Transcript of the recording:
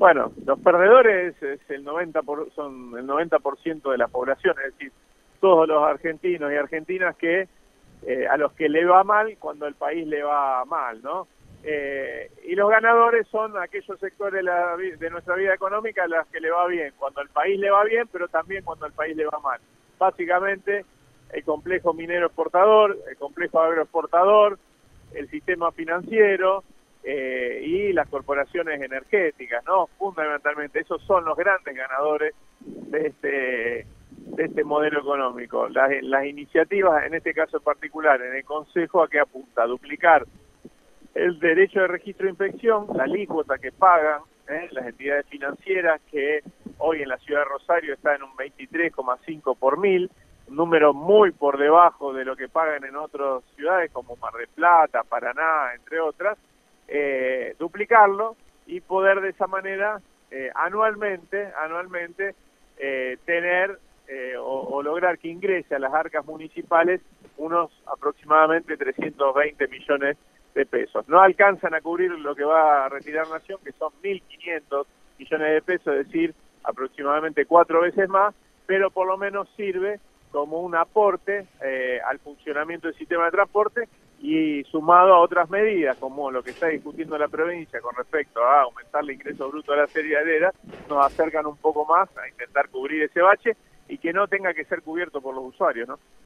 Bueno, los perdedores es son el 90% de la población, es decir, todos los argentinos y argentinas que a los que le va mal cuando el país le va mal, ¿no? Y los ganadores son aquellos sectores de nuestra vida económica a los que le va bien, cuando el país le va bien, pero también cuando el país le va mal. Básicamente, el complejo minero exportador, el complejo agroexportador, el sistema financiero y las corporaciones energéticas, ¿no? Fundamentalmente, esos son los grandes ganadores de este modelo económico. Las iniciativas, en este caso en particular, en el Consejo, ¿a qué apunta? A duplicar el derecho de registro de inspección, la alícuota que pagan las entidades financieras, que hoy en la ciudad de Rosario está en un 23,5 por mil, un número muy por debajo de lo que pagan en otras ciudades como Mar del Plata, Paraná, entre otras, duplicarlo y poder de esa manera anualmente tener o lograr que ingrese a las arcas municipales unos aproximadamente 320 millones de pesos. No alcanzan a cubrir lo que va a retirar Nación, que son 1.500 millones de pesos, es decir, aproximadamente 4 veces más, pero por lo menos sirve como un aporte al funcionamiento del sistema de transporte y sumado a otras medidas, como lo que está discutiendo la provincia con respecto a aumentar el ingreso bruto de la cerealera, nos acercan un poco más a intentar cubrir ese bache y que no tenga que ser cubierto por los usuarios, ¿no?